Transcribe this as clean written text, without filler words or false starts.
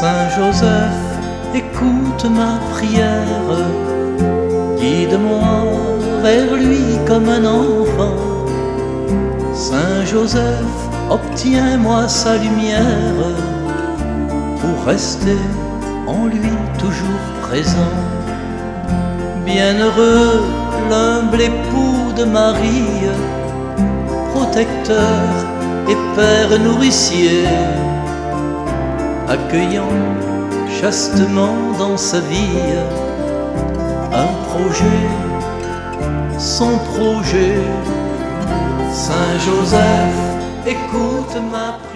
Saint Joseph, écoute ma prière, guide-moi vers lui comme un enfant. Saint Joseph, obtiens-moi sa lumière pour rester en lui toujours présent. Bienheureux l'humble époux de Marie, protecteur et père nourricier, accueillant chastement dans sa vie un projet, son projet. Saint Joseph, écoute ma prière.